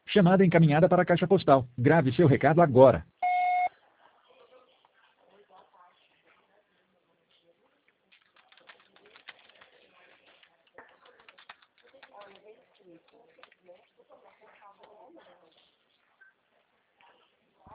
Chamada encaminhada para a caixa postal. Grave seu recado agora.